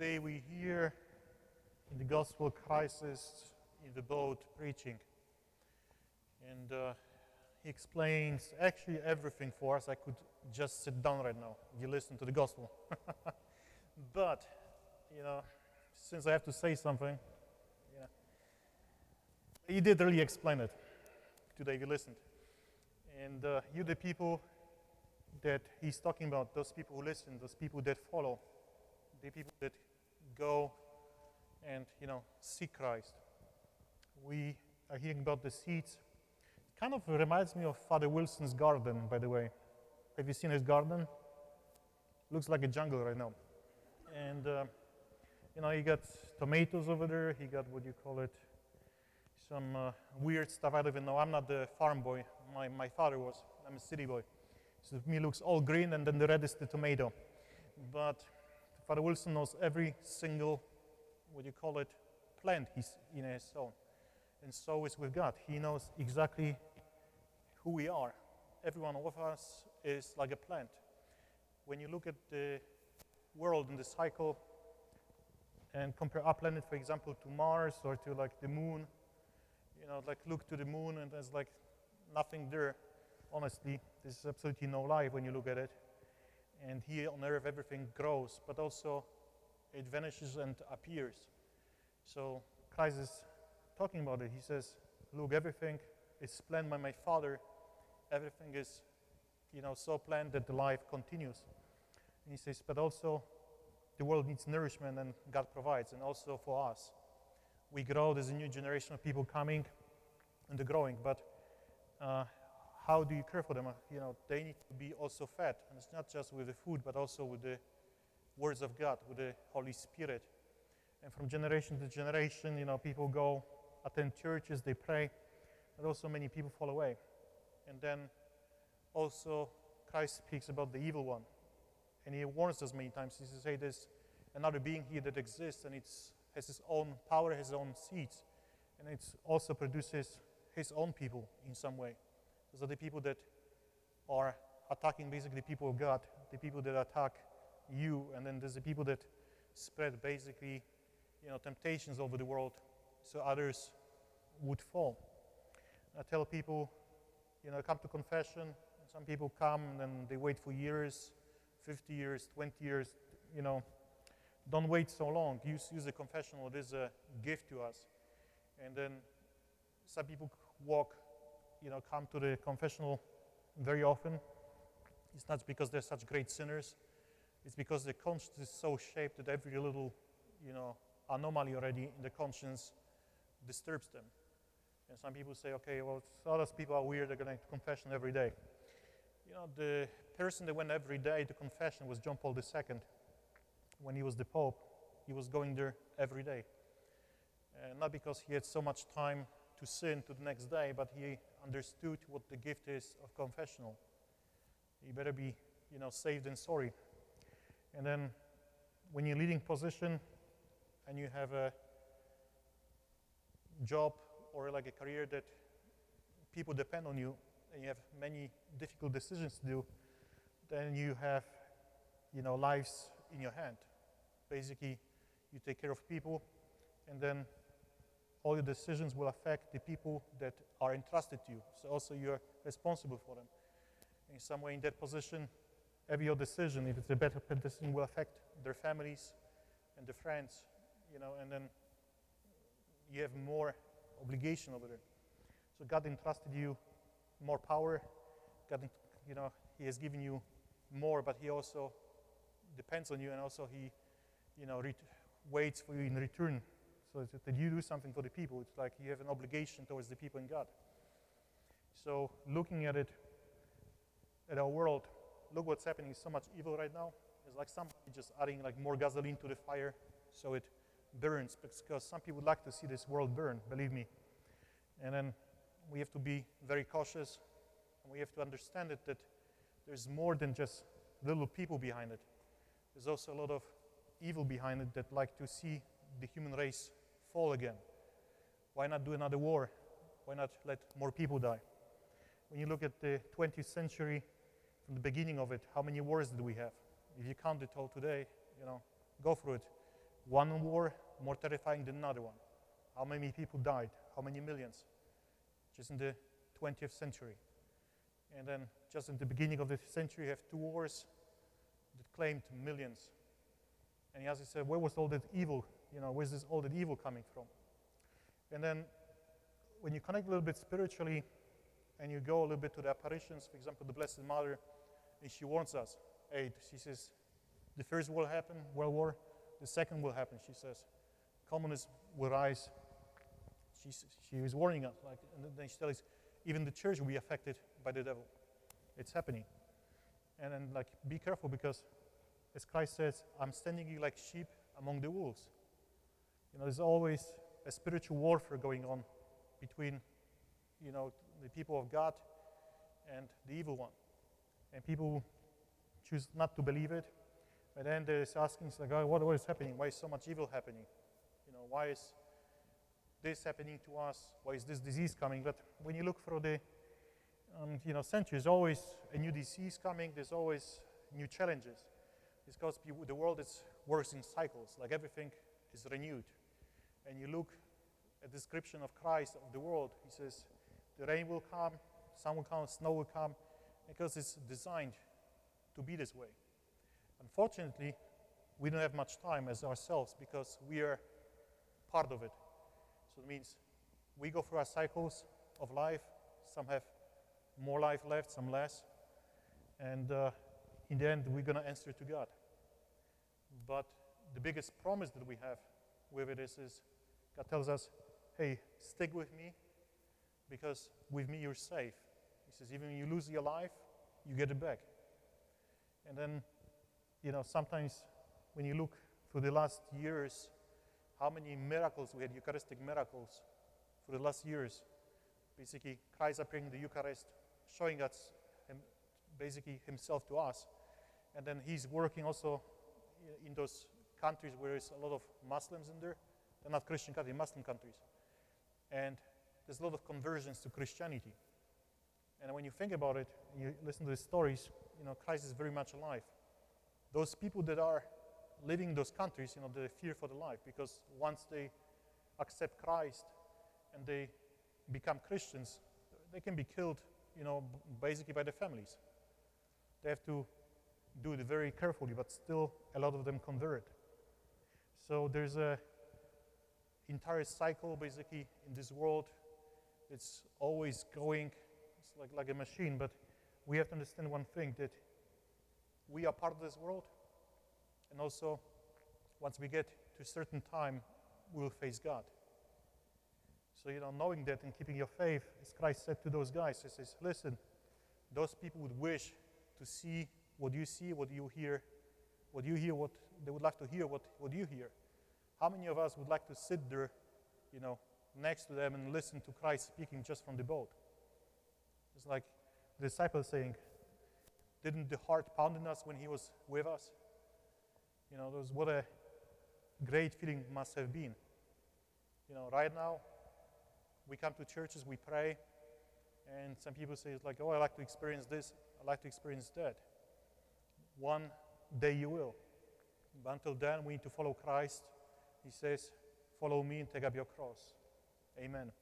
today we hear in the gospel Christ is in the boat preaching. And he explains actually everything for us. I could just sit down right now if you listen to the gospel. But, since I have to say something, he did really explain it today if you listened. And you, the people that he's talking about, those people who listen, those people that follow, the people that go and, seek Christ. We are hearing about the seeds. It kind of reminds me of Father Wilson's garden, by the way. Have you seen his garden? Looks like a jungle right now. And, he got tomatoes over there. He got, what do you call it, some weird stuff. I don't even know. I'm not the farm boy. My father was. I'm a city boy. So to me, it looks all green, and then the red is the tomato. But Father Wilson knows every single, what do you call it, plant he's in his sown. And so is with God. He knows exactly who we are. Every one of us is like a plant. When you look at the world and the cycle and compare our planet, for example, to Mars or to like the moon, look to the moon and there's like nothing there. Honestly, there's absolutely no life when you look at it. And here on Earth, everything grows, but also it vanishes and appears. So Christ is talking about it. He says, look, everything is planned by my Father. Everything is, so planned that the life continues. And he says, but also the world needs nourishment and God provides, and also for us. We grow, there's a new generation of people coming and they're growing, but how do you care for them? They need to be also fed, and it's not just with the food, but also with the words of God, with the Holy Spirit. And from generation to generation, people go, attend churches, they pray, but also many people fall away. And then also Christ speaks about the evil one, and he warns us many times. He says, hey, there's another being here that exists, and it has his own power, his own seeds, and it also produces his own people in some way. Those are the people that are attacking basically the people of God, the people that attack you, and then there's the people that spread basically, temptations over the world so others would fall. I tell people, come to confession. Some people come and then they wait for years, 50 years, 20 years, Don't wait so long. Use the confessional. It is a gift to us. And then some people come to the confessional very often. It's not because they're such great sinners. It's because the conscience is so shaped that every little, anomaly already in the conscience disturbs them. And some people say, okay, well, other people are weird, they're going to confession every day. The person that went every day to confession was John Paul II. When he was the Pope, he was going there every day. Not because he had so much time to sin to the next day, but he understood what the gift is of confessional. You better be, saved and sorry. And then when you're leading position and you have a job or like a career that people depend on you, and you have many difficult decisions to do, then you have, lives in your hand. Basically, you take care of people, and then all your decisions will affect the people that are entrusted to you. So also you're responsible for them. In some way, in that position, every your decision, if it's a better decision, will affect their families and their friends, and then you have more obligation over there. So God entrusted you more power. God, He has given you more, but He also depends on you, and also He, waits for you in return. So that you do something for the people. It's like you have an obligation towards the people in God. So looking at it, at our world, look what's happening. There's so much evil right now. It's like somebody just adding like more gasoline to the fire so it burns, because some people would like to see this world burn, believe me. And then we have to be very cautious, and we have to understand that there's more than just little people behind it. There's also a lot of evil behind it that like to see the human race fall again. Why not do another war? Why not let more people die? When you look at the 20th century, from the beginning of it, how many wars did we have? If you count it all today, go through it. One war more terrifying than another one. How many people died? How many millions? Just in the 20th century. And then just in the beginning of the century, you have two wars that claimed millions. And he asked, he said, where was all that evil? Where's this all that evil coming from? And then when you connect a little bit spiritually and you go a little bit to the apparitions, for example, the Blessed Mother, and she warns us, she says, the first will happen, World War, the second will happen, she says. Communism will rise. She was warning us, and then she tells us, even the church will be affected by the devil. It's happening. And then, be careful, because as Christ says, I'm standing you like sheep among the wolves. There's always a spiritual warfare going on between, the people of God and the evil one. And people choose not to believe it. But then they're asking, oh, what is happening? Why is so much evil happening? Why is this happening to us? Why is this disease coming? But when you look through the centuries, there's always a new disease coming. There's always new challenges. It's because the world works in cycles. Everything is renewed. And you look at the description of Christ of the world. He says, the rain will come, sun will come, snow will come, because it's designed to be this way. Unfortunately, we don't have much time as ourselves, because we are part of it. So it means we go through our cycles of life. Some have more life left, some less. And in the end, we're going to answer to God. But the biggest promise that we have with it is God tells us, hey, stick with me, because with me you're safe. He says, even when you lose your life, you get it back. And then, sometimes when you look through the last years, how many miracles we had, Eucharistic miracles, for the last years. Basically, Christ appearing in the Eucharist, showing us basically himself to us. And then he's working also in those countries where there's a lot of Muslims in there. They're not Christian countries, Muslim countries. And there's a lot of conversions to Christianity. And when you think about it, you listen to the stories, Christ is very much alive. Those people that are living in those countries, they fear for their life, because once they accept Christ and they become Christians, they can be killed, basically by their families. They have to do it very carefully, but still a lot of them convert. So there's a entire cycle, basically, in this world. It's always going. It's like a machine, but we have to understand one thing, that we are part of this world, and also, once we get to a certain time, we will face God. So, knowing that and keeping your faith, as Christ said to those guys, he says, listen, those people would wish to see what you see, what you hear, what they would like to hear, what you hear. How many of us would like to sit there, next to them and listen to Christ speaking just from the boat? It's like the disciples saying, didn't the heart pound in us when he was with us? What a great feeling must have been. Right now, we come to churches, we pray, and some people say, it's like, oh, I like to experience this, I like to experience that. One day you will. But until then, we need to follow Christ. He says, follow me and take up your cross. Amen.